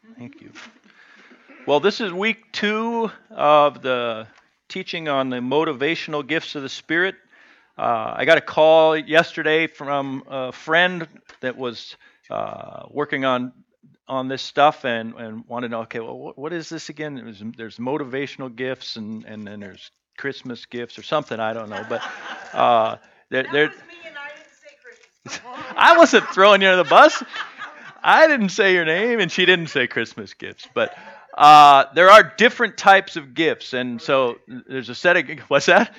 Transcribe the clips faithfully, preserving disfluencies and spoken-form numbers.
Thank you. Well, this is week two of the teaching on the motivational gifts of the Spirit. Uh, I got a call yesterday from a friend that was uh, working on on this stuff and, and wanted to know, okay, well, what, what is this again? It was, there's motivational gifts and, and then there's Christmas gifts or something, I don't know. But uh, there, there, I wasn't throwing you under the bus. I didn't say your name, and she didn't say Christmas gifts. But uh, there are different types of gifts, and so there's a set of what's that?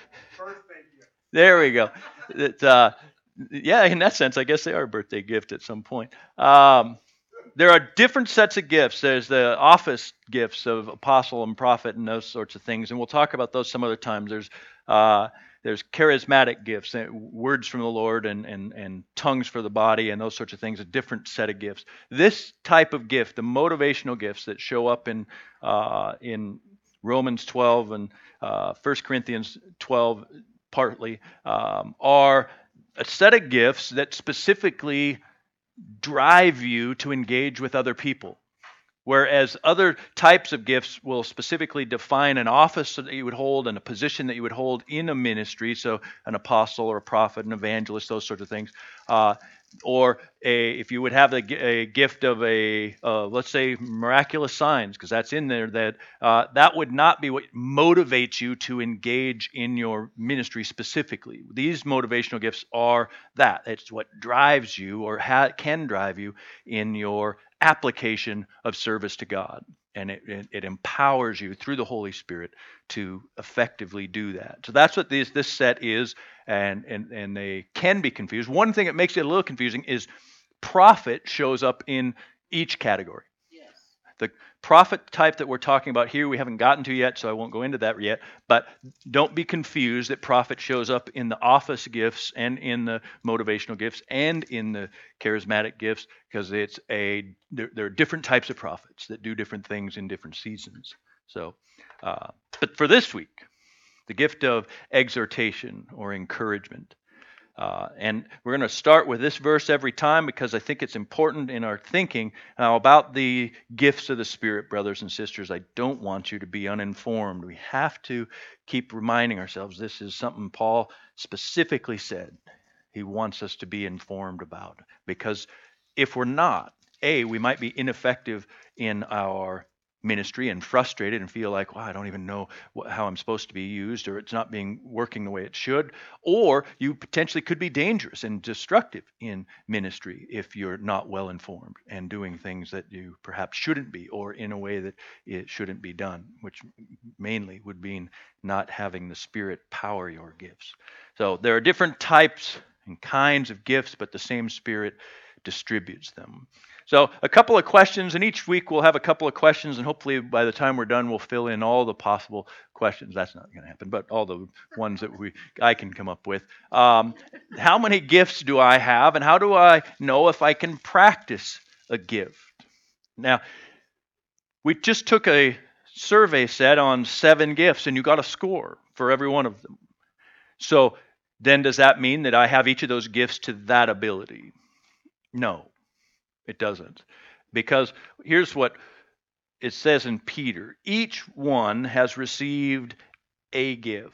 There we go. It, uh, yeah, in that sense, I guess they are a birthday gift at some point. Um, there are different sets of gifts. There's the office gifts of apostle and prophet and those sorts of things, and we'll talk about those some other times. There's uh, there's charismatic gifts, uh, words from the Lord and, and, and tongues for the body and those sorts of things, a different set of gifts. This type of gift, the motivational gifts that show up in uh, in Romans twelve and uh, First Corinthians twelve partly, um, are a set of gifts that specifically drive you to engage with other people. Whereas other types of gifts will specifically define an office that you would hold and a position that you would hold in a ministry, so an apostle or a prophet, an evangelist, those sorts of things. Uh, or a, if you would have a, a gift of a, uh, let's say, miraculous signs, because that's in there, that uh, that would not be what motivates you to engage in your ministry specifically. These motivational gifts are that. It's what drives you or ha- can drive you in your application of service to God. And it, it, it empowers you through the Holy Spirit to effectively do that. So that's what this, this set is, and, and, and they can be confused. One thing that makes it a little confusing is prophet shows up in each category. Yes. The prophet type that we're talking about here, we haven't gotten to yet, so I won't go into that yet. But don't be confused that prophet shows up in the office gifts and in the motivational gifts and in the charismatic gifts, because it's a there, there are different types of prophets that do different things in different seasons. So, uh, but for this week, the gift of exhortation or encouragement. Uh, and we're going to start with this verse every time because I think it's important in our thinking. Now, about the gifts of the Spirit, brothers and sisters, I don't want you to be uninformed. We have to keep reminding ourselves this is something Paul specifically said he wants us to be informed about. Because if we're not, A, we might be ineffective in our ministry and frustrated and feel like, wow, I don't even know what, how I'm supposed to be used, or it's not being working the way it should. Or you potentially could be dangerous and destructive in ministry if you're not well informed and doing things that you perhaps shouldn't be, or in a way that it shouldn't be done, which mainly would mean not having the Spirit power your gifts. So there are different types and kinds of gifts, but the same Spirit distributes them. So a couple of questions, and each week we'll have a couple of questions, and hopefully by the time we're done, we'll fill in all the possible questions. That's not going to happen, but all the ones that we I can come up with. Um, how many gifts do I have, and how do I know if I can practice a gift? Now, we just took a survey set on seven gifts, and you got a score for every one of them. So then does that mean that I have each of those gifts to that ability? No. It doesn't. Because here's what it says in Peter. Each one has received a gift.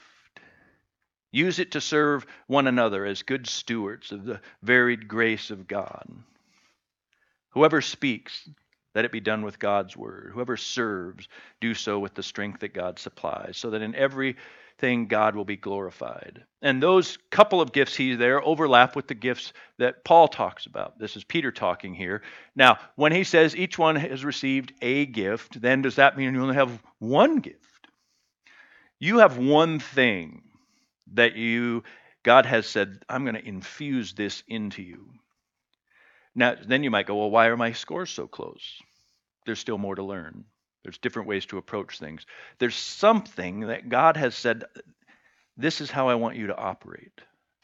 Use it to serve one another as good stewards of the varied grace of God. Whoever speaks, let it be done with God's word. Whoever serves, do so with the strength that God supplies, so that in every thing God will be glorified. And those couple of gifts he there overlap with the gifts that Paul talks about. This is Peter talking here. Now, when he says each one has received a gift, then does that mean you only have one gift? You have one thing that you God has said, I'm going to infuse this into you. Now, then you might go, well, why are my scores so close? There's still more to learn. There's different ways to approach things. There's something that God has said, this is how I want you to operate.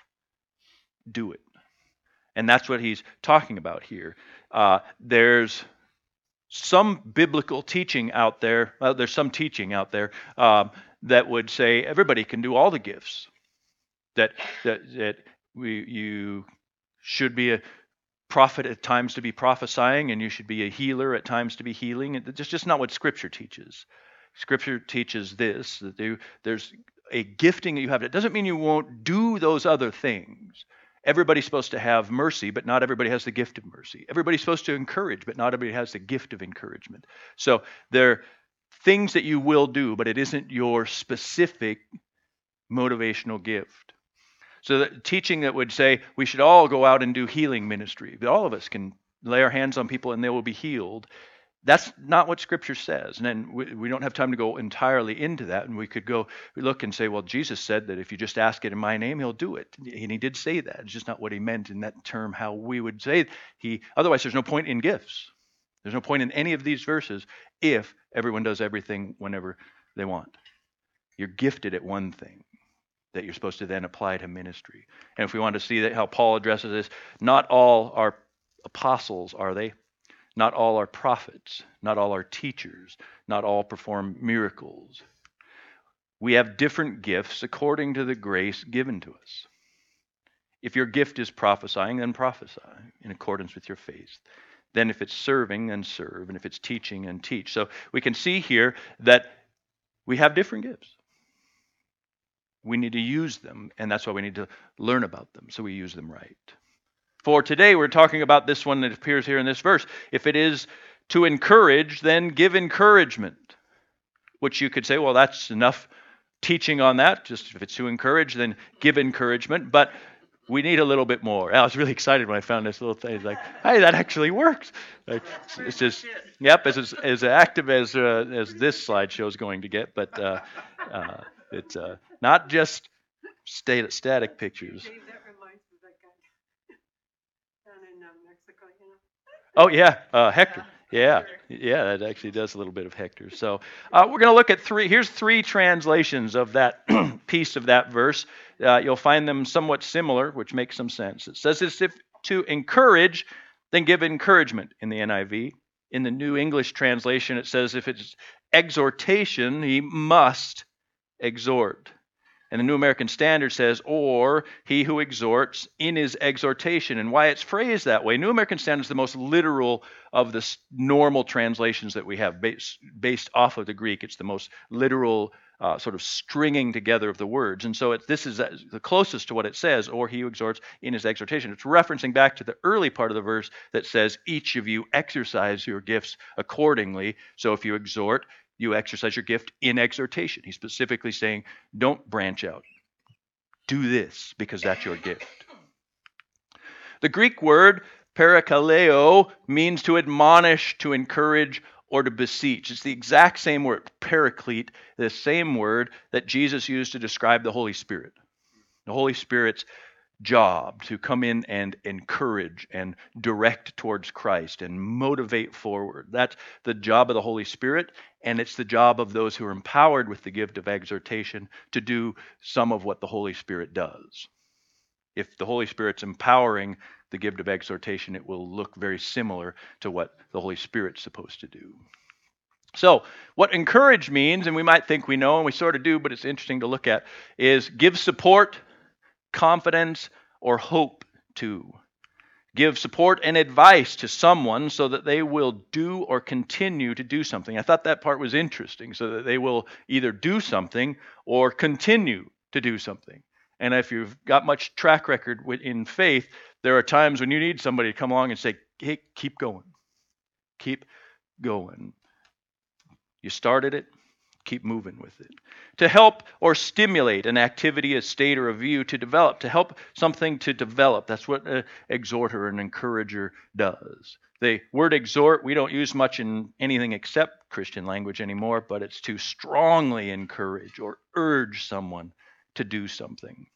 Do it. And that's what he's talking about here. Uh, there's some biblical teaching out there, well, there's some teaching out there um, that would say everybody can do all the gifts. That that, that we, you should be a prophet at times to be prophesying, and you should be a healer at times to be healing. It's just not what Scripture teaches. Scripture teaches this, that there, there's a gifting that you have. It doesn't mean you won't do those other things. Everybody's supposed to have mercy, but not everybody has the gift of mercy. Everybody's supposed to encourage, but not everybody has the gift of encouragement. So there are things that you will do, but it isn't your specific motivational gift. So the teaching that would say we should all go out and do healing ministry, that all of us can lay our hands on people and they will be healed, that's not what Scripture says. And then we, we don't have time to go entirely into that. And we could go we look and say, well, Jesus said that if you just ask it in my name, he'll do it. And he did say that. It's just not what he meant in that term, how we would say it. He, otherwise, there's no point in gifts. There's no point in any of these verses if everyone does everything whenever they want. You're gifted at one thing that you're supposed to then apply to ministry. And if we want to see that how Paul addresses this, not all are apostles, are they? Not all are prophets. Not all are teachers. Not all perform miracles. We have different gifts according to the grace given to us. If your gift is prophesying, then prophesy in accordance with your faith. Then if it's serving, then serve. And if it's teaching, then teach. So we can see here that we have different gifts. We need to use them, and that's why we need to learn about them, so we use them right. For today, we're talking about this one that appears here in this verse. If it is to encourage, then give encouragement. Which you could say, well, that's enough teaching on that. Just if it's to encourage, then give encouragement. But we need a little bit more. I was really excited when I found this little thing. It's like, hey, that actually works. Like, it's just, yep, as as, as active as uh, as this slideshow is going to get, but uh, uh, it's uh, not just state, static pictures. Dave, that reminds me of that guy down in uh, Mexico, you know? Oh, yeah, uh, Hector. Yeah, yeah, that actually does a little bit of Hector. So uh, we're going to look at three. Here's three translations of that piece of that verse. Uh, you'll find them somewhat similar, which makes some sense. It says this, if to encourage, then give encouragement in the N I V. In the New English translation, it says if it's exhortation, he must exhort. And the New American Standard says, or he who exhorts in his exhortation. And why it's phrased that way, New American Standard is the most literal of the normal translations that we have based, based off of the Greek. It's the most literal uh, sort of stringing together of the words. And so it, this is the closest to what it says, or he who exhorts in his exhortation. It's referencing back to the early part of the verse that says, each of you exercise your gifts accordingly. So if you exhort, you exercise your gift in exhortation. He's specifically saying, don't branch out. Do this because that's your gift. The Greek word parakaleo means to admonish, to encourage, or to beseech. It's the exact same word, paraclete, the same word that Jesus used to describe the Holy Spirit. The Holy Spirit's job to come in and encourage and direct towards Christ and motivate forward. That's the job of the Holy Spirit, and it's the job of those who are empowered with the gift of exhortation to do some of what the Holy Spirit does. If the Holy Spirit's empowering the gift of exhortation, it will look very similar to what the Holy Spirit's supposed to do. So, what encourage means, and we might think we know, and we sort of do, but it's interesting to look at, is give support, confidence, or hope to. Give support and advice to someone so that they will do or continue to do something. I thought that part was interesting, so that they will either do something or continue to do something. And if you've got much track record in faith, there are times when you need somebody to come along and say, hey, keep going. Keep going. You started it. Keep moving with it. To help or stimulate an activity, a state, or a view to develop, to help something to develop. That's what an exhorter, an encourager does. The word exhort, we don't use much in anything except Christian language anymore, but it's to strongly encourage or urge someone to do something.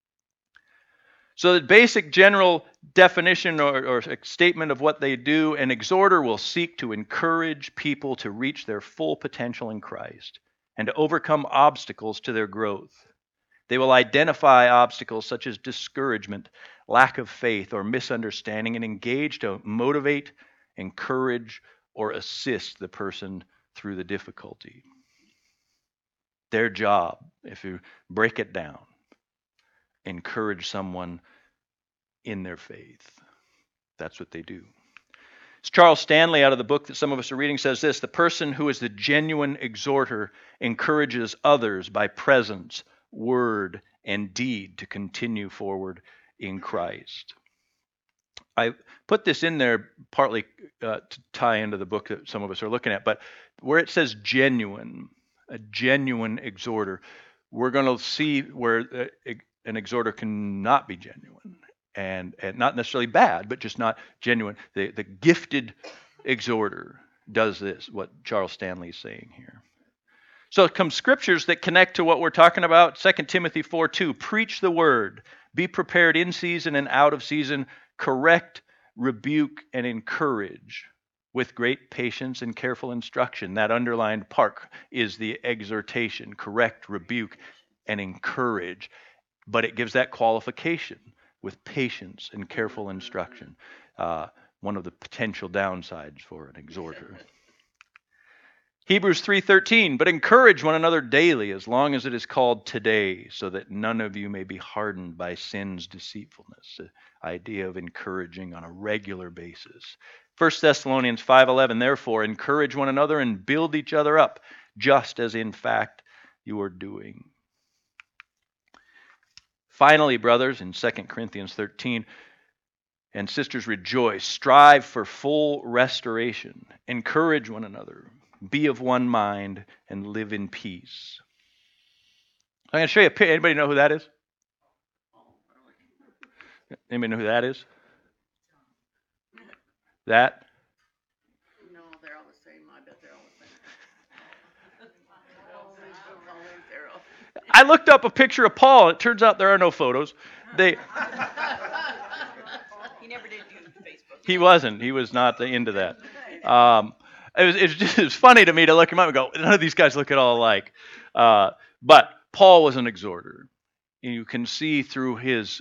So the basic general definition or, or statement of what they do, an exhorter will seek to encourage people to reach their full potential in Christ and to overcome obstacles to their growth. They will identify obstacles such as discouragement, lack of faith, or misunderstanding and engage to motivate, encourage, or assist the person through the difficulty. Their job, if you break it down, encourage someone in their faith. That's what they do. Charles Stanley, out of the book that some of us are reading, says this: the person who is the genuine exhorter encourages others by presence, word, and deed to continue forward in Christ. I put this in there partly uh, to tie into the book that some of us are looking at, but where it says genuine, a genuine exhorter, we're going to see where uh, an exhorter cannot be genuine. And, and not necessarily bad, but just not genuine. The, the gifted exhorter does this, what Charles Stanley is saying here. So it comes scriptures that connect to what we're talking about. Second Timothy four two, preach the word, be prepared in season and out of season, correct, rebuke, and encourage with great patience and careful instruction. That underlined part is the exhortation, correct, rebuke, and encourage. But it gives that qualification. With patience and careful instruction. Uh, one of the potential downsides for an exhorter. Hebrews three thirteen, but encourage one another daily as long as it is called today, so that none of you may be hardened by sin's deceitfulness. The idea of encouraging on a regular basis. First Thessalonians five eleven, therefore encourage one another and build each other up, just as in fact you are doing. Finally, brothers, in Second Corinthians thirteen, and sisters, rejoice, strive for full restoration, encourage one another, be of one mind, and live in peace. I'm going to show you a picture. Anybody know who that is? Anybody know who that is? That? No, they're all the same. I bet they're all the same. I looked up a picture of Paul. It turns out there are no photos. They. He never did do Facebook. He wasn't. He was not into that. Um, it was. It was just. It was funny to me to look him up and go, none of these guys look at all alike. Uh, but Paul was an exhorter. You can see through his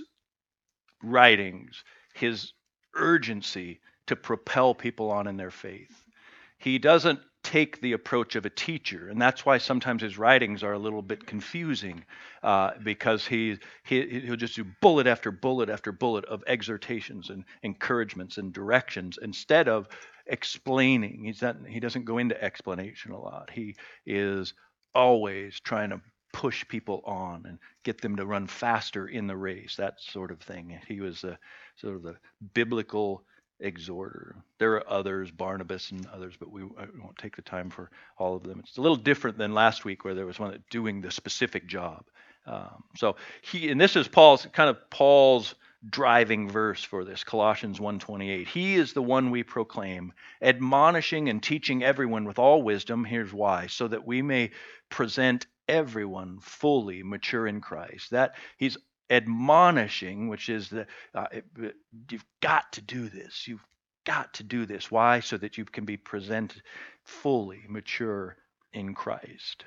writings his urgency to propel people on in their faith. He doesn't take the approach of a teacher, and that's why sometimes his writings are a little bit confusing, uh, because he, he he'll just do bullet after bullet after bullet of exhortations and encouragements and directions instead of explaining. He's not, he doesn't go into explanation a lot. He is always trying to push people on and get them to run faster in the race, that sort of thing. He was a sort of the biblical exhorter. There are others, Barnabas and others, but we I won't take the time for all of them. It's a little different than last week where there was one that doing the specific job. Um, so he, and this is Paul's kind of Paul's driving verse for this, Colossians one twenty-eight. He is the one we proclaim, admonishing and teaching everyone with all wisdom. Here's why: so that we may present everyone fully mature in Christ. That he's admonishing, which is that uh, it, you've got to do this. You've got to do this. Why? So that you can be presented fully mature in Christ.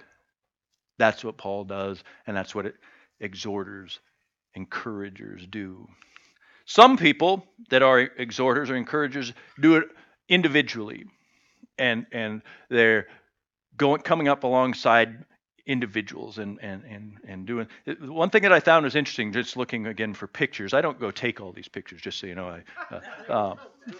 That's what Paul does, and that's what it, exhorters, encouragers do. Some people that are exhorters or encouragers do it individually, and and they're going coming up alongside individuals and, and, and, and doing. One thing that I found was interesting, just looking again for pictures. I don't go take all these pictures, just so you know. I uh, uh,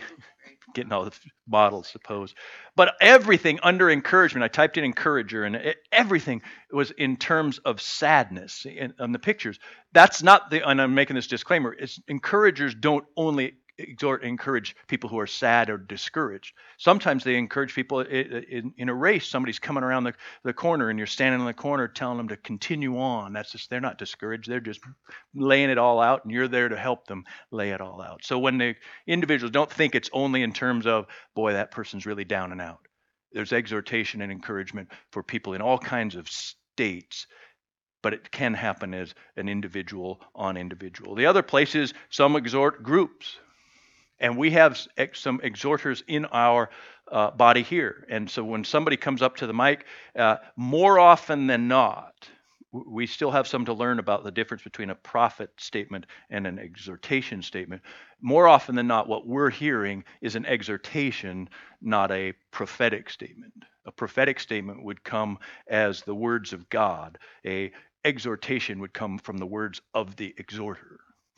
getting all the models, suppose. But everything under encouragement, I typed in encourager, and it, everything was in terms of sadness in, on the pictures. That's not the, and I'm making this disclaimer, it's, encouragers don't only exhort, encourage people who are sad or discouraged. Sometimes they encourage people in, in, in a race. Somebody's coming around the, the corner and you're standing in the corner telling them to continue on. That's just, they're not discouraged. They're just laying it all out, and you're there to help them lay it all out. So when the individuals, don't think it's only in terms of, boy, that person's really down and out. There's exhortation and encouragement for people in all kinds of states, but it can happen as an individual on individual. The other place is some exhort groups. And we have some exhorters in our uh, body here. And so when somebody comes up to the mic, uh, more often than not, we still have some to learn about the difference between a prophet statement and an exhortation statement. More often than not, what we're hearing is an exhortation, not a prophetic statement. A prophetic statement would come as the words of God. A exhortation would come from the words of the exhorter,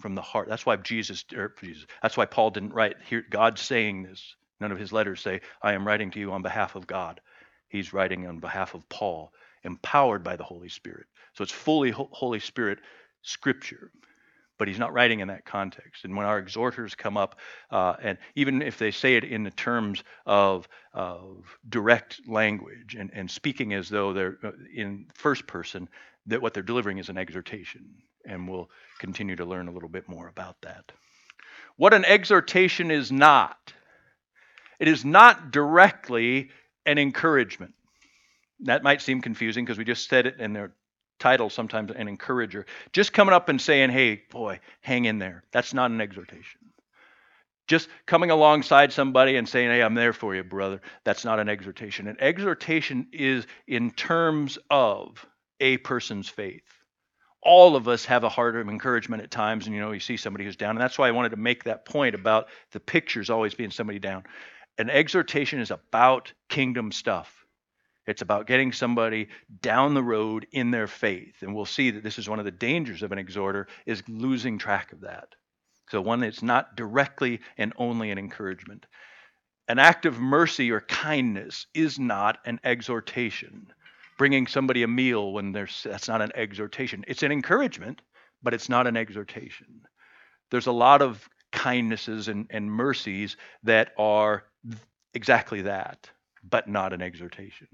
from the heart. That's why Jesus, or Jesus, that's why Paul didn't write here, God saying this. None of his letters say, I am writing to you on behalf of God. He's writing on behalf of Paul, empowered by the Holy Spirit. So it's fully Holy Spirit scripture. But he's not writing in that context. And when our exhorters come up, uh, and even if they say it in the terms of, of direct language and, and speaking as though they're in first person, that what they're delivering is an exhortation. And we'll continue to learn a little bit more about that. What an exhortation is not. It is not directly an encouragement. That might seem confusing because we just said it in their title sometimes, an encourager. Just coming up and saying, hey, boy, hang in there. That's not an exhortation. Just coming alongside somebody and saying, hey, I'm there for you, brother. That's not an exhortation. An exhortation is in terms of a person's faith. All of us have a heart of encouragement at times, and you know, you see somebody who's down, and that's why I wanted to make that point about the pictures always being somebody down. An exhortation is about kingdom stuff. It's about getting somebody down the road in their faith. And we'll see that this is one of the dangers of an exhorter, is losing track of that. So one that's not directly and only an encouragement. An act of mercy or kindness is not an exhortation. Bringing somebody a meal when there's, that's not an exhortation. It's an encouragement, but it's not an exhortation. There's a lot of kindnesses and, and mercies that are exactly that, but not an exhortation.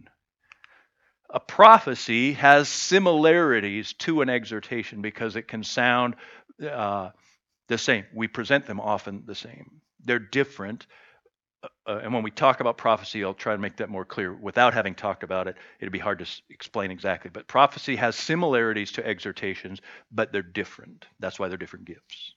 A prophecy has similarities to an exhortation because it can sound uh, the same. We present them often the same. They're different. Uh, and when we talk about prophecy, I'll try to make that more clear. Without having talked about it, it'd be hard to s- explain exactly. But prophecy has similarities to exhortations, but they're different. That's why they're different gifts.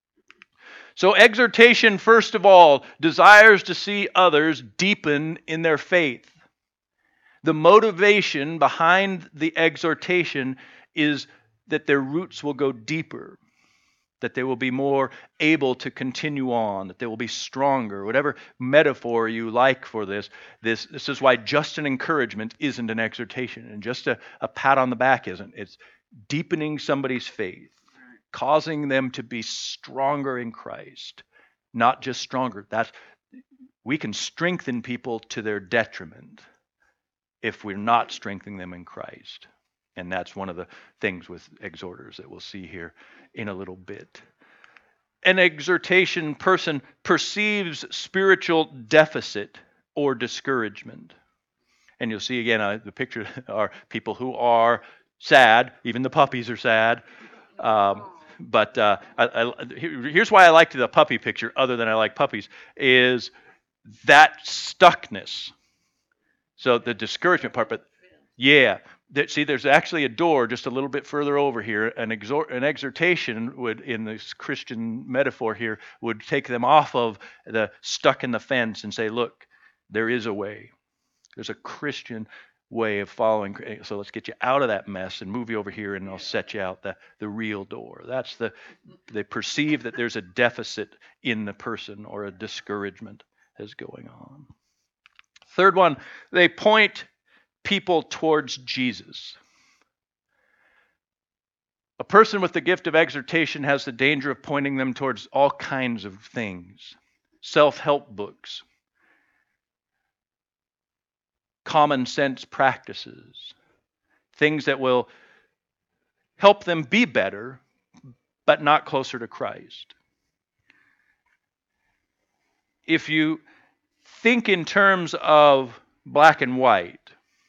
So exhortation, first of all, desires to see others deepen in their faith. The motivation behind the exhortation is that their roots will go deeper, that they will be more able to continue on, that they will be stronger, whatever metaphor you like for this. This, this is why just an encouragement isn't an exhortation, and just a, a pat on the back isn't. It's deepening somebody's faith, causing them to be stronger in Christ, not just stronger. That's, we can strengthen people to their detriment if we're not strengthening them in Christ. And that's one of the things with exhorters that we'll see here in a little bit. An exhortation person perceives spiritual deficit or discouragement. And you'll see again, uh, the picture are people who are sad. Even the puppies are sad. Um, but uh, I, I, here's why I liked the puppy picture, other than I like puppies, is that stuckness. So the discouragement part, but yeah, that, see, there's actually a door just a little bit further over here. An, exhort, an exhortation would, in this Christian metaphor here, would take them off of the stuck in the fence and say, look, there is a way. There's a Christian way of following. So let's get you out of that mess and move you over here, and I'll set you out the, the real door. That's the, they perceive that there's a deficit in the person or a discouragement is going on. Third one, they point people towards Jesus. A person with the gift of exhortation has the danger of pointing them towards all kinds of things. Self-help books, common sense practices, things that will help them be better, but not closer to Christ. If you think in terms of black and white,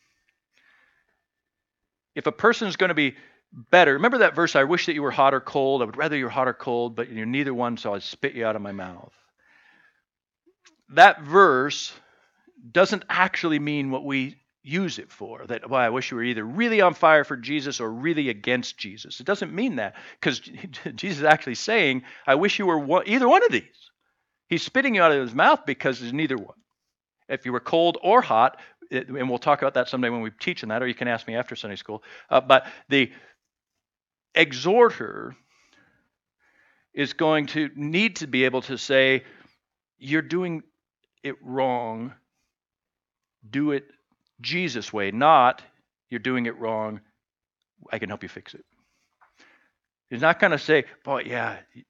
if a person is going to be better, remember that verse, I wish that you were hot or cold. I would rather you were hot or cold, but you're neither one, so I'd spit you out of my mouth. That verse doesn't actually mean what we use it for. That, well, I wish you were either really on fire for Jesus or really against Jesus. It doesn't mean that, because Jesus is actually saying, I wish you were one, either one of these. He's spitting you out of his mouth because there's neither one. If you were cold or hot, it, and we'll talk about that someday when we teach on that, or you can ask me after Sunday school. Uh, but the exhorter is going to need to be able to say, you're doing it wrong. Do it Jesus' way, not you're doing it wrong. I can help you fix it. He's not going to say, boy, yeah,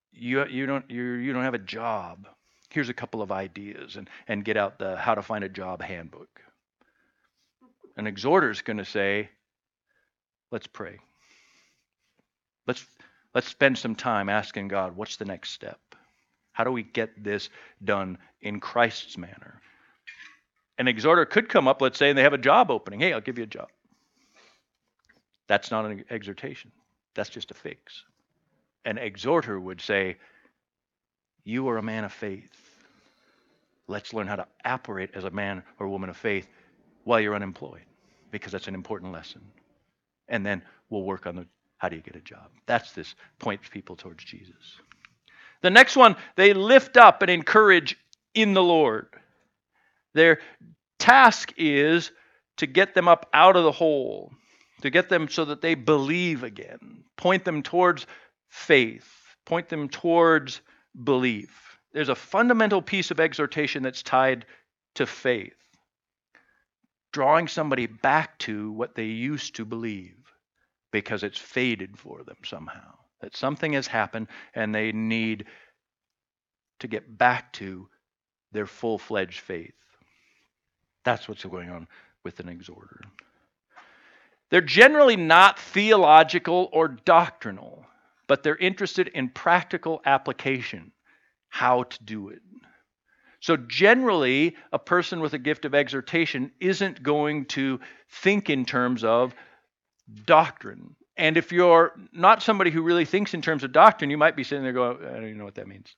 you you don't you you don't have a job. Here's a couple of ideas, and and get out the how to find a job handbook. An exhorter is going to say, let's pray. Let's let's spend some time asking God, what's the next step? How do we get this done in Christ's manner? An exhorter could come up, let's say, and they have a job opening. Hey, I'll give you a job. That's not an exhortation. That's just a fix. An exhorter would say, you are a man of faith. Let's learn how to operate as a man or woman of faith while you're unemployed, because that's an important lesson. And then we'll work on the how do you get a job. That's this points people towards Jesus. The next one, they lift up and encourage in the Lord. Their task is to get them up out of the hole, to get them so that they believe again, point them towards faith, point them towards belief. There's a fundamental piece of exhortation that's tied to faith, drawing somebody back to what they used to believe because it's faded for them somehow, that something has happened and they need to get back to their full-fledged faith. That's what's going on with an exhorter. They're generally not theological or doctrinal, but they're interested in practical application, how to do it. So generally, a person with a gift of exhortation isn't going to think in terms of doctrine. And if you're not somebody who really thinks in terms of doctrine, you might be sitting there going, I don't even know what that means.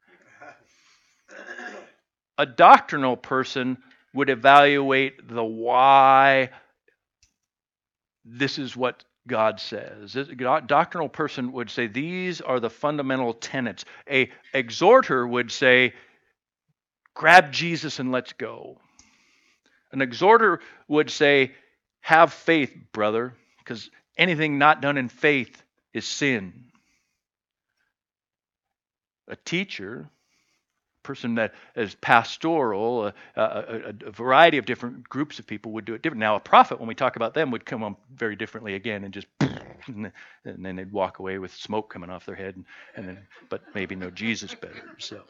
A doctrinal person would evaluate the why this is what God says. A doctrinal person would say, these are the fundamental tenets. A exhorter would say, grab Jesus and let's go. An exhorter would say, have faith, brother, because anything not done in faith is sin. A teacher, a person that is pastoral, a, a, a variety of different groups of people would do it different. Now, a prophet, when we talk about them, would come on very differently again and just, and then they'd walk away with smoke coming off their head, and, and then, but maybe know Jesus better. So,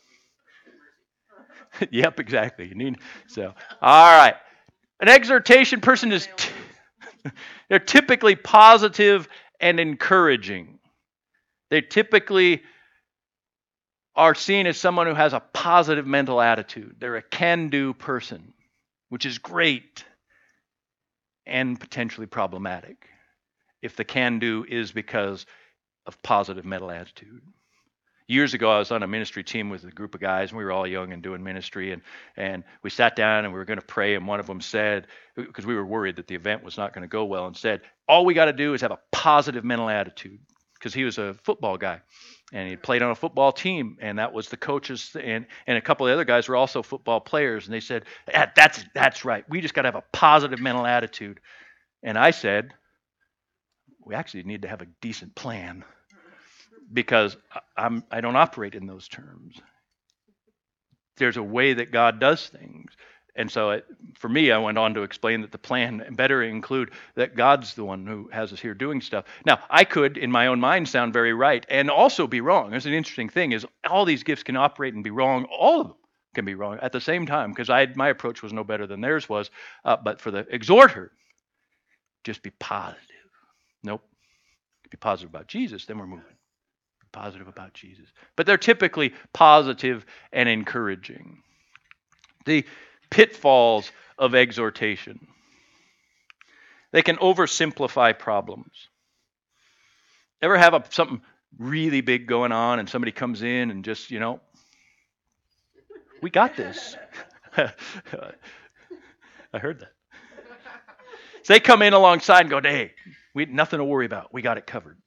yep, exactly. You need so. All right, an exhortation person is. T- They're typically positive and encouraging. They typically are seen as someone who has a positive mental attitude. They're a can-do person, which is great and potentially problematic if the can-do is because of positive mental attitude. Years ago, I was on a ministry team with a group of guys, and we were all young and doing ministry, and, and we sat down and we were going to pray, and one of them said, because we were worried that the event was not going to go well, and said, all we got to do is have a positive mental attitude, because he was a football guy, and he played on a football team, and that was the coaches, and, and a couple of the other guys were also football players, and they said, yeah, that's, that's right, we just got to have a positive mental attitude. And I said, we actually need to have a decent plan, because I'm, I don't operate in those terms. There's a way that God does things. And so it, for me, I went on to explain that the plan better include that God's the one who has us here doing stuff. Now, I could, in my own mind, sound very right and also be wrong. There's an interesting thing is all these gifts can operate and be wrong. All of them can be wrong at the same time, because I my approach was no better than theirs was. Uh, but for the exhorter, just be positive. Nope. Be positive about Jesus, then we're moving. Positive about Jesus. But they're typically positive and encouraging. The pitfalls of exhortation. They can oversimplify problems. Ever have a, something really big going on and somebody comes in and just, you know, we got this. I heard that. So they come in alongside and go, hey, we had nothing to worry about. We got it covered.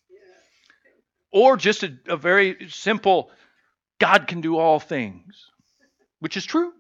Or just a, a very simple, God can do all things, which is true.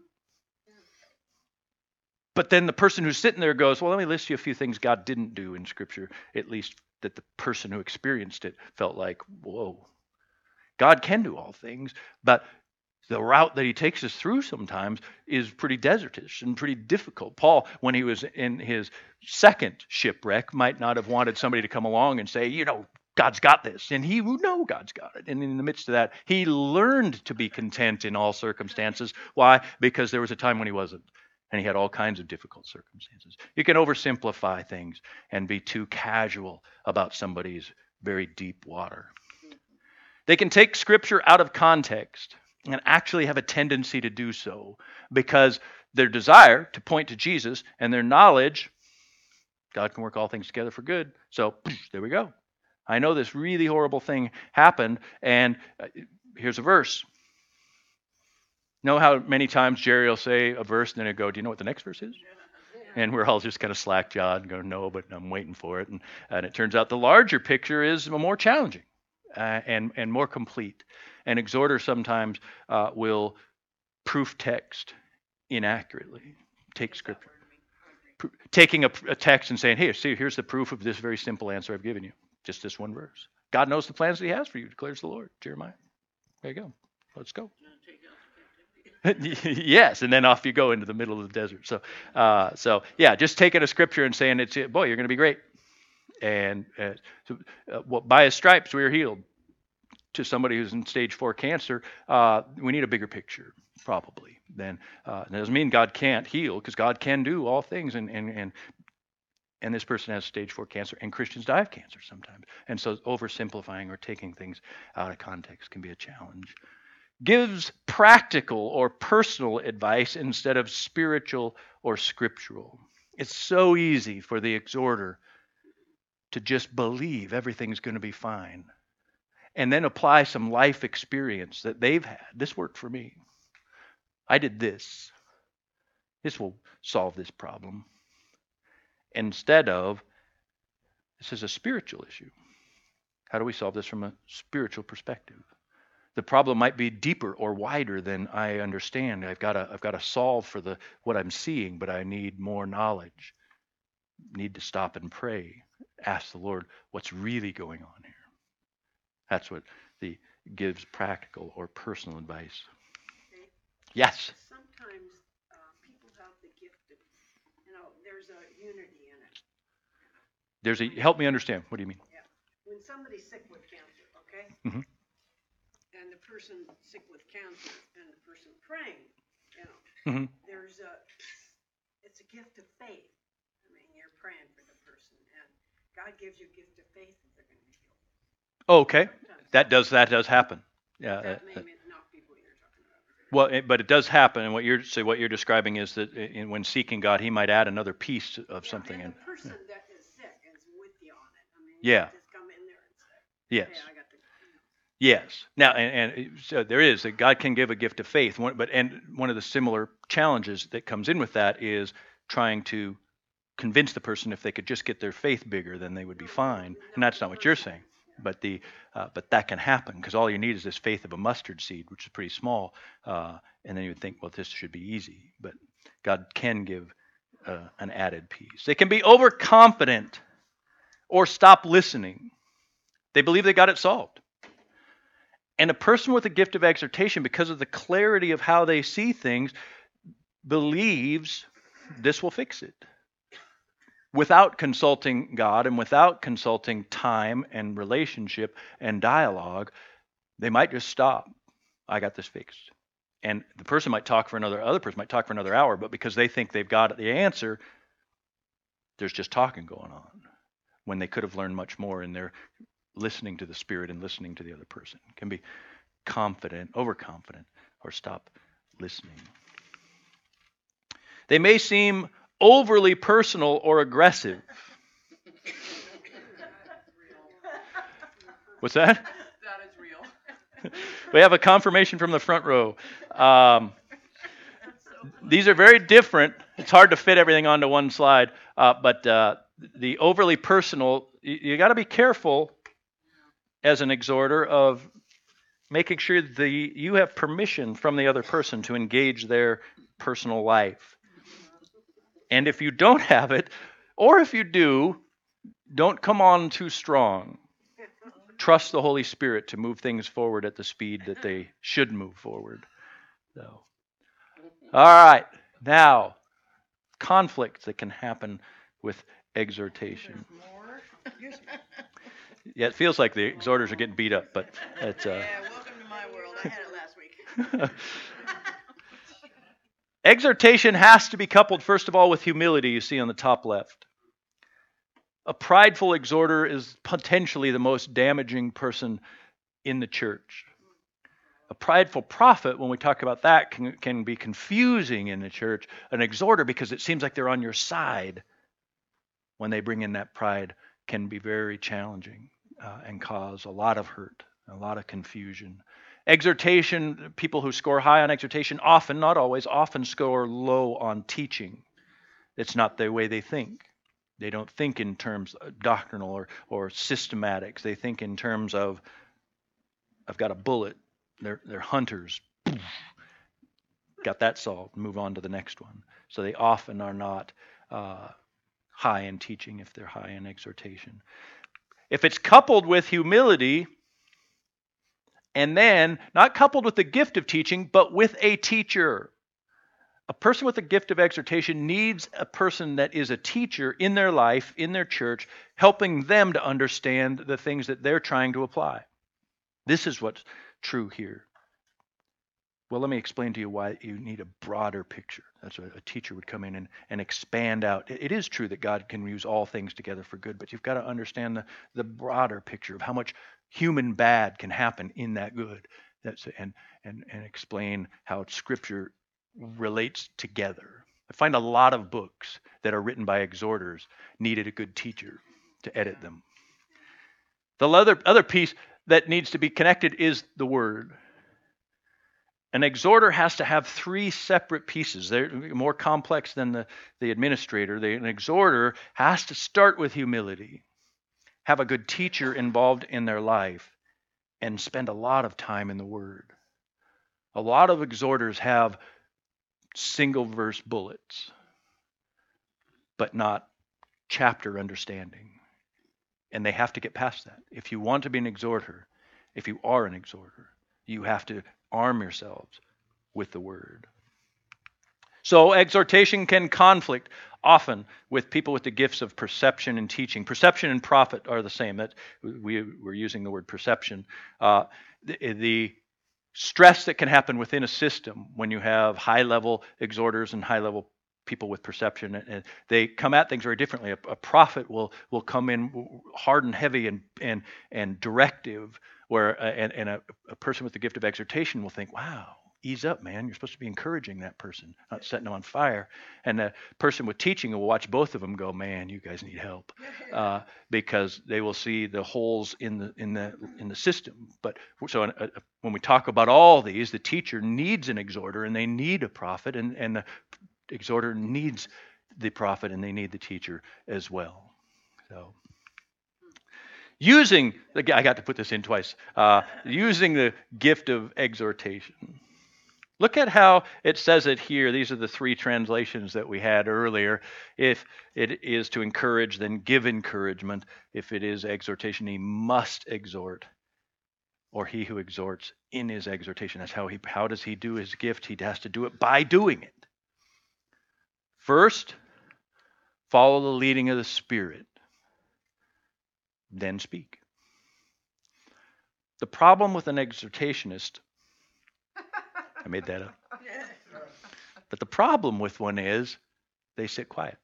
But then the person who's sitting there goes, well, let me list you a few things God didn't do in Scripture, at least that the person who experienced it felt like, whoa, God can do all things, but the route that he takes us through sometimes is pretty desertish and pretty difficult. Paul, when he was in his second shipwreck, might not have wanted somebody to come along and say, you know, God's got this. And he would know God's got it. And in the midst of that, he learned to be content in all circumstances. Why? Because there was a time when he wasn't. And he had all kinds of difficult circumstances. You can oversimplify things and be too casual about somebody's very deep water. They can take Scripture out of context and actually have a tendency to do so because their desire to point to Jesus and their knowledge, God can work all things together for good. So there we go. I know this really horrible thing happened, and here's a verse. Know how many times Jerry will say a verse and then he'll go, do you know what the next verse is? And we're all just kind of slack-jawed and go, no, but I'm waiting for it. And, and it turns out the larger picture is more challenging uh, and, and more complete. An exhorter sometimes uh, will proof text inaccurately, take scripture. Pro- taking a, a text and saying, hey, see, here's the proof of this very simple answer I've given you. Just this one verse. God knows the plans that he has for you, declares the Lord. Jeremiah. There you go. Let's go. Yes, and then off you go into the middle of the desert. So, uh, so yeah, just taking a scripture and saying, "It's boy, you're going to be great," and uh, so, uh, well, by his stripes we are healed. To somebody who's in stage four cancer, uh, we need a bigger picture, probably. Then uh, it doesn't mean God can't heal, because God can do all things, and and and and this person has stage four cancer, and Christians die of cancer sometimes, and so oversimplifying or taking things out of context can be a challenge. Gives practical or personal advice instead of spiritual or scriptural. It's so easy for the exhorter to just believe everything's going to be fine and then apply some life experience that they've had. This worked for me. I did this. This will solve this problem. Instead of, this is a spiritual issue. How do we solve this from a spiritual perspective? The problem might be deeper or wider than I understand. I've got to I've got to solve for the what I'm seeing, but I need more knowledge. Need to stop and pray. Ask the Lord what's really going on here. That's what the gives practical or personal advice. Okay. Yes. Sometimes uh, people have the gift of, you know, there's a unity in it. There's a help me understand. What do you mean? Yeah. When somebody's sick with cancer, okay? Mm-hmm. And the person sick with cancer and the person praying, you know, Mm-hmm. there's a, it's a gift of faith. I mean, you're praying for the person, and God gives you a gift of faith that they're going to be healed. Oh, okay. Sometimes. That does that does happen. Yeah. That uh, may not be what you're talking about. Well, it, but it does happen, and what you're so what you're describing is that in, when seeking God, He might add another piece of Yeah, something. and in. the person that is sick is with you on it. I mean, Yeah. you just come in there and say, Yes. hey, I got the, Yes. Now, and, and so there is that God can give a gift of faith. One, but and one of the similar challenges that comes in with that is trying to convince the person if they could just get their faith bigger, then they would be fine. And that's not what you're saying. But the uh, but that can happen because all you need is this faith of a mustard seed, which is pretty small, uh, and then you would think, well, this should be easy. But God can give uh, an added piece. They can be overconfident or stop listening. They believe they got it solved. And a person with a gift of exhortation, because of the clarity of how they see things, believes this will fix it. Without consulting God and without consulting time and relationship and dialogue, they might just stop. I got this fixed. And the person might talk for another, other person might talk for another hour, but because they think they've got the answer, there's just talking going on when they could have learned much more in their listening to the Spirit and listening to the other person. It can be confident, overconfident, or stop listening. They may seem overly personal or aggressive. What's that? That is real. We have a confirmation from the front row. Um, these are very different. It's hard to fit everything onto one slide, uh, but uh, the overly personal, you, you got to be careful as an exhorter of making sure the you have permission from the other person to engage their personal life. And if you don't have it, or if you do, don't come on too strong. Trust the Holy Spirit to move things forward at the speed that they should move forward. So, all right, now, conflict that can happen with exhortation. Yeah, it feels like the exhorters are getting beat up, but it's. Uh, Yeah, welcome to my world. I had it last week. Exhortation has to be coupled, first of all, with humility, you see on the top left. A prideful exhorter is potentially the most damaging person in the church. A prideful prophet, when we talk about that, can, can be confusing in the church. An exhorter, because it seems like they're on your side when they bring in that pride, can be very challenging uh, and cause a lot of hurt, a lot of confusion. Exhortation, people who score high on exhortation often, not always, often score low on teaching. It's not the way they think. They don't think in terms of doctrinal or, or systematics. They think in terms of, I've got a bullet. They're, they're hunters. Got that solved. Move on to the next one. So they often are not uh, high in teaching if they're high in exhortation. If it's coupled with humility, and then not coupled with the gift of teaching, but with a teacher. A person with the gift of exhortation needs a person that is a teacher in their life, in their church, helping them to understand the things that they're trying to apply. This is what's true here. Well, let me explain to you why you need a broader picture. That's what a teacher would come in and, and expand out. It, it is true that God can use all things together for good, but you've got to understand the, the broader picture of how much human bad can happen in that good. That's and and and explain how Scripture relates together. I find a lot of books that are written by exhorters needed a good teacher to edit them. The other, other piece that needs to be connected is the Word. An exhorter has to have three separate pieces. They're more complex than the, the administrator. They, an exhorter has to start with humility, have a good teacher involved in their life, and spend a lot of time in the Word. A lot of exhorters have single verse bullets, but not chapter understanding. And they have to get past that. If you want to be an exhorter, if you are an exhorter, you have to arm yourselves with the Word. So exhortation can conflict often with people with the gifts of perception and teaching. Perception and prophet are the same. That we we're using the word perception. Uh, the, the stress that can happen within a system when you have high-level exhorters and high-level people with perception, and they come at things very differently. A, a prophet will will come in hard and heavy and and and directive, where uh, and, and a, a person with the gift of exhortation will think, "Wow, ease up, man. You're supposed to be encouraging that person, not setting them on fire." And the person with teaching will watch both of them go, "Man, you guys need help," uh, because they will see the holes in the in the in the system. But so uh, when we talk about all these, the teacher needs an exhorter, and they need a prophet, and and the exhorter needs the prophet, and they need the teacher as well. So. Using, I got to put this in twice, uh, using the gift of exhortation. Look at how it says it here. These are the three translations that we had earlier. If it is to encourage, then give encouragement. If it is exhortation, he must exhort. Or he who exhorts in his exhortation. That's how he, how does he do his gift? He has to do it by doing it. First, follow the leading of the Spirit. Then speak. The problem with an exhortationist, I made that up. But the problem with one is they sit quiet.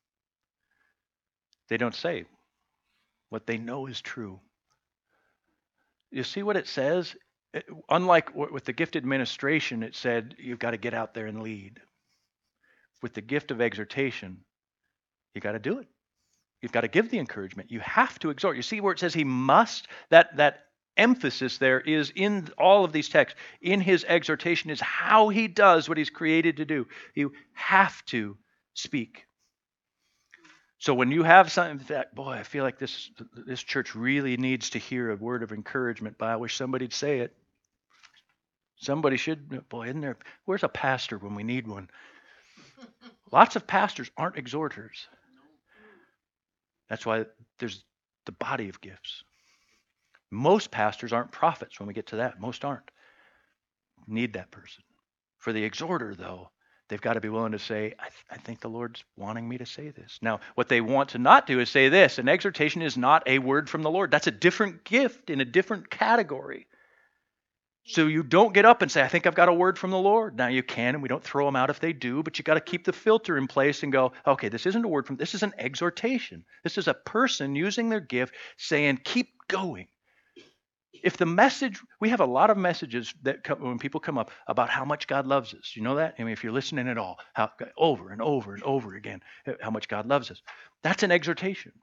They don't say what they know is true. You see what it says? It, unlike with the gift administration, it said you've got to get out there and lead. With the gift of exhortation, you got to do it. You've got to give the encouragement. You have to exhort. You see where it says he must? That that emphasis there is in all of these texts. In his exhortation is how he does what he's created to do. You have to speak. So when you have something that, boy, I feel like this this church really needs to hear a word of encouragement, but I wish somebody'd say it. Somebody should, boy, isn't there, where's a pastor when we need one? Lots of pastors aren't exhorters. That's why there's the body of gifts. Most pastors aren't prophets when we get to that. Most aren't. Need that person. For the exhorter, though, they've got to be willing to say, I, th- I think the Lord's wanting me to say this. Now, what they want to not do is say this. An exhortation is not a word from the Lord. That's a different gift in a different category. So you don't get up and say, I think I've got a word from the Lord. Now you can, and we don't throw them out if they do, but you got to keep the filter in place and go, okay, this isn't a word from, this is an exhortation. This is a person using their gift saying, keep going. If the message, we have a lot of messages that come, when people come up about how much God loves us. You know that? I mean, if you're listening at all, how, over and over and over again, how much God loves us. That's an exhortation.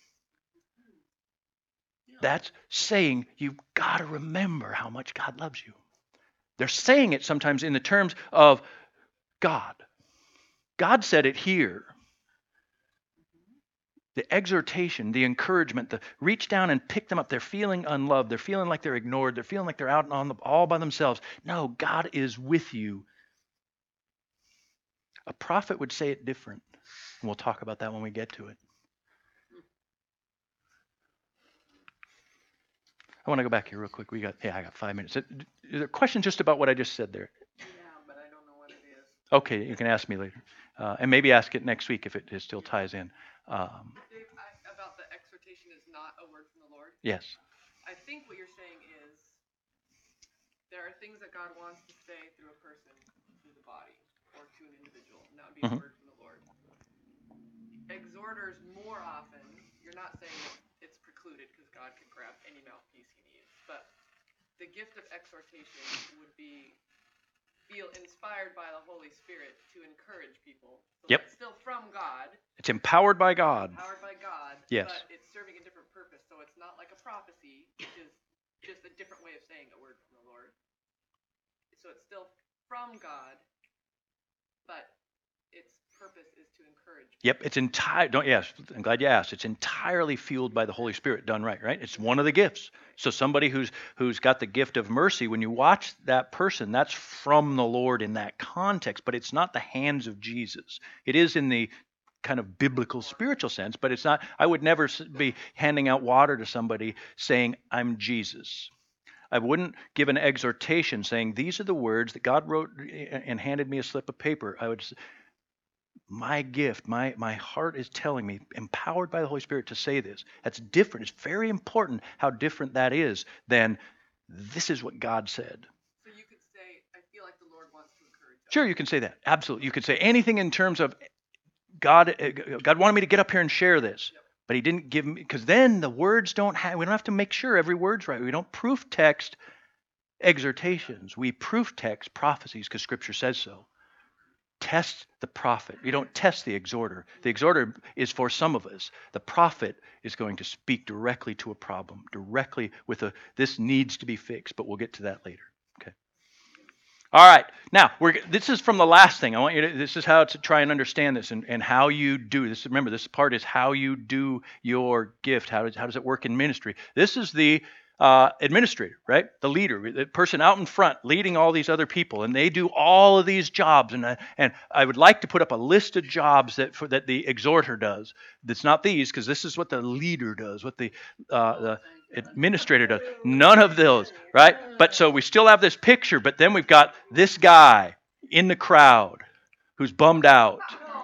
That's saying you've got to remember how much God loves you. They're saying it sometimes in the terms of God. God said it here. The exhortation, the encouragement, the reach down and pick them up. They're feeling unloved. They're feeling like they're ignored. They're feeling like they're out on the, all by themselves. No, God is with you. A prophet would say it different. And we'll talk about that when we get to it. I want to go back here real quick. We got, yeah, I got five minutes. Is there a question just about what I just said there? Yeah, but I don't know what it is. Okay, you can ask me later. Uh, and maybe ask it next week if it, it still ties in. Um, Dave, I, about the exhortation is not a word from the Lord. yes. I think what you're saying is there are things that God wants to say through a person, through the body, or to an individual, and that would be Mhm. a word from the Lord. Exhorters, more often, you're not saying it's precluded because God can grab any mouthpiece he needs, but the gift of exhortation would be feel inspired by the Holy Spirit to encourage people. So Yep. It's still from God. It's empowered by God. Empowered by God. Yes. But it's serving a different purpose. So it's not like a prophecy, which is just a different way of saying a word from the Lord. So it's still from God, but its purpose is to encourage people. Yep, it's entire. Don't yes. I'm glad you asked. It's entirely fueled by the Holy Spirit, done right. Right. It's one of the gifts. So somebody who's who's got the gift of mercy, when you watch that person, that's from the Lord in that context. But it's not the hands of Jesus. It is in the kind of biblical spiritual sense, but it's not. I would never be handing out water to somebody saying, "I'm Jesus." I wouldn't give an exhortation saying, "These are the words that God wrote and handed me a slip of paper." I would. My gift, my, my heart is telling me, empowered by the Holy Spirit to say this. That's different. It's very important how different that is than this is what God said. So you could say, I feel like the Lord wants to encourage us. Sure, you can say that. Absolutely. You could say anything in terms of God, God wanted me to get up here and share this, but he didn't give me, because then the words don't have, we don't have to make sure every word's right. We don't proof text exhortations. We proof text prophecies because Scripture says so. Test the prophet. You don't test the exhorter. The exhorter is for some of us. The prophet is going to speak directly to a problem, directly with a, this needs to be fixed, but we'll get to that later. Okay. All right. Now, we're, this is from the last thing. I want you to, this is how to try and understand this and, and how you do this. Remember, this part is how you do your gift. How does, how does it work in ministry? This is the Uh, administrator, right? The leader, the person out in front leading all these other people, and they do all of these jobs. And I, and I would like to put up a list of jobs that for, that the exhorter does. That's not these, because this is what the leader does, what the uh, the administrator does. None of those, right? But so we still have this picture, but then we've got this guy in the crowd who's bummed out.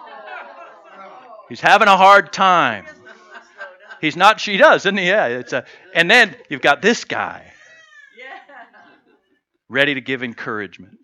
He's having a hard time. He's not, she does, doesn't he? Yeah. It's a, and then you've got this guy ready to give encouragement.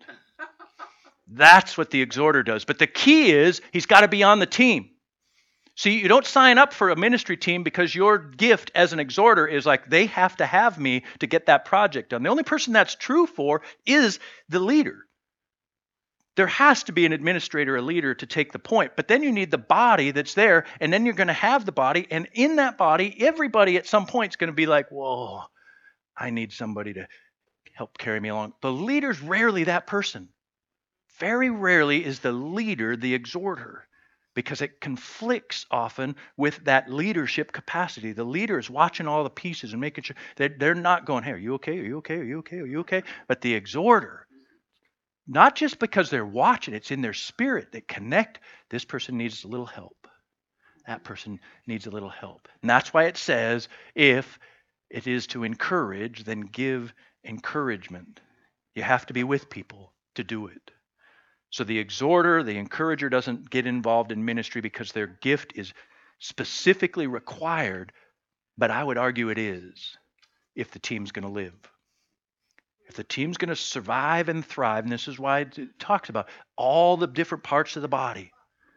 That's what the exhorter does. But the key is he's got to be on the team. See, you don't sign up for a ministry team because your gift as an exhorter is like, they have to have me to get that project done. The only person that's true for is the leader. There has to be an administrator, a leader to take the point. But then you need the body that's there, and then you're going to have the body. And in that body, everybody at some point is going to be like, whoa, I need somebody to help carry me along. The leader's rarely that person. Very rarely is the leader the exhorter, because it conflicts often with that leadership capacity. The leader is watching all the pieces and making sure that they're not going, hey, are you okay? Are you okay? Are you okay? Are you okay? But the exhorter, not just because they're watching, it's in their spirit. They connect. This person needs a little help. That person needs a little help. And that's why it says, if it is to encourage, then give encouragement. You have to be with people to do it. So the exhorter, the encourager doesn't get involved in ministry because their gift is specifically required, but I would argue it is if the team's going to live. If the team's going to survive and thrive, and this is why it talks about all the different parts of the body.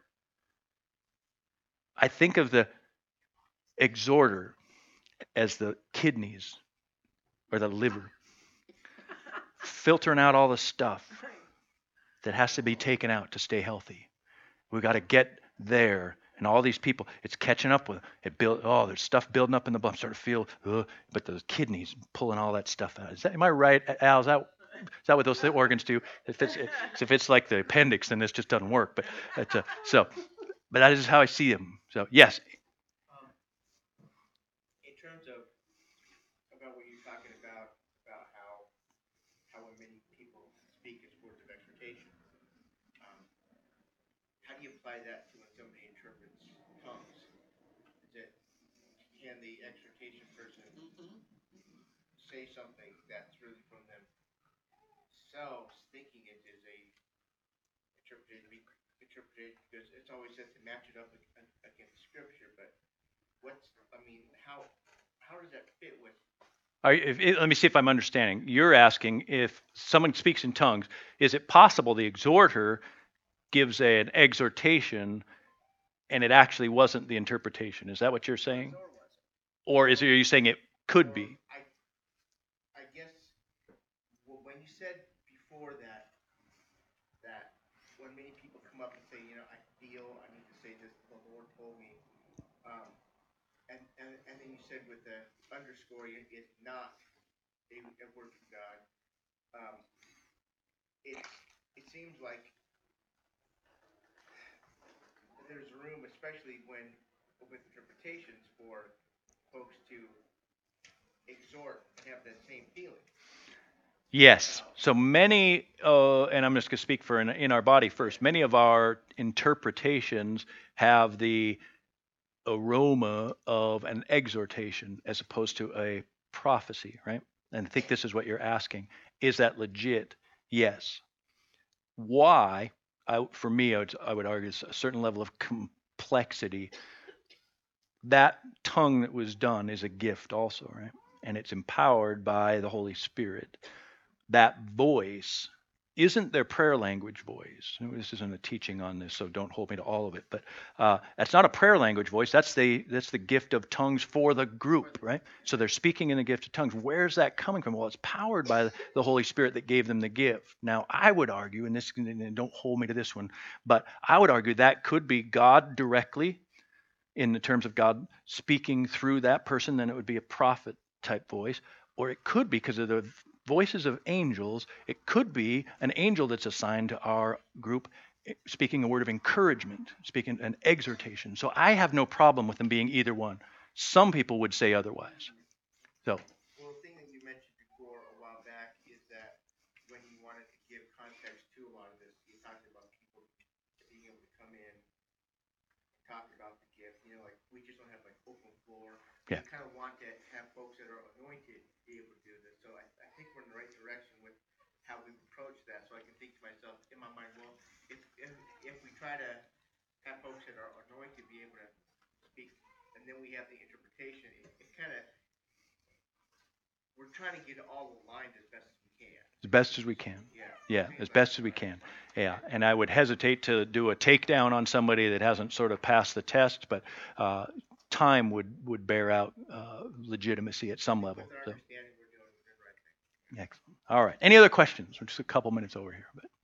I think of the exhorter as the kidneys or the liver, filtering out all the stuff that has to be taken out to stay healthy. We've got to get there. And all these people, it's catching up with it. Build, oh, there's stuff building up in the blood. I'm starting to feel, uh, but the kidneys pulling all that stuff out. Is that, am I right, Al? Is that, is that what those organs do? If it's if it's like the appendix, then this just doesn't work. But it's, uh, so, but that is how I see them. So yes. Um, in terms of about what you're talking about, about how how when many people speak as words of exhortation, um, how do you apply that to when somebody interprets tongues? Is it, can the exhortation person Mm-hmm. say something that's really from themselves, thinking it is a interpretation? Interpretation, because it's always said to match it up against Scripture. But what's, I mean, how how does that fit with? Are, if, if, let me see if I'm understanding. You're asking if someone speaks in tongues, is it possible the exhorter gives a, an exhortation and it actually wasn't the interpretation? Is that what you're saying? Or is it, are you saying it could be? I, I guess well, when you said before that, that when many people come up and say, you know, I feel I need to say this, the Lord told me, um, and, and and then you said with the underscore, it's not a, a word from God. Um, it it seems like there's room, especially when with interpretations, for folks to exhort and have that same feeling. Yes. So many, uh, and I'm just going to speak for in, in our body first, many of our interpretations have the aroma of an exhortation as opposed to a prophecy, right? And I think this is what you're asking. Is that legit? Yes. Why? I, for me, I would, I would argue a certain level of complexity. That tongue that was done is a gift also, right? And it's empowered by the Holy Spirit. That voice isn't their prayer language voice. This isn't a teaching on this, so don't hold me to all of it. But uh, that's not a prayer language voice. That's the that's the gift of tongues for the group, right? So they're speaking in the gift of tongues. Where's that coming from? Well, it's powered by the Holy Spirit that gave them the gift. Now, I would argue, and this, and don't hold me to this one, but I would argue that could be God directly, in the terms of God speaking through that person. Then it would be a prophet type voice, or it could be because of the voices of angels. It could be an angel that's assigned to our group, speaking a word of encouragement, speaking an exhortation. So I have no problem with them being either one. Some people would say otherwise. So. Well, the thing that you mentioned before a while back is that when you wanted to give context to a lot of this, you talked about people being able to come in, talk about the gift. You know, like we just don't have like open floor. Yeah. We kind of want to have folks that are anointed be able to do this. So I, I think we're in the right direction with how we approach that. So I can think to myself in my mind, well, if if, if we try to have folks that are anointed be able to speak, and then we have the interpretation, it, it kind of, we're trying to get it all aligned as best as we can. As best as we can. Yeah. Yeah, as best as we can. Yeah, and I would hesitate to do a takedown on somebody that hasn't sort of passed the test, but uh, time would, would bear out uh, legitimacy at some level. With our So. understanding, we're doing the right thing. Excellent. All right. Any other questions? We're just a couple minutes over here. But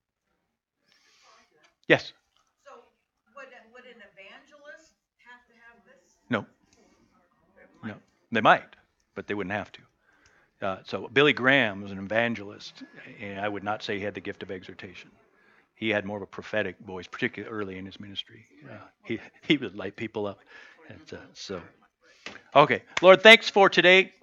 yes. So would, would an evangelist have to have this? No. No. They might, but they wouldn't have to. Uh, so Billy Graham was an evangelist, and I would not say he had the gift of exhortation. He had more of a prophetic voice, particularly early in his ministry. Uh, he he would light people up. And, uh, so, okay, Lord, thanks for today.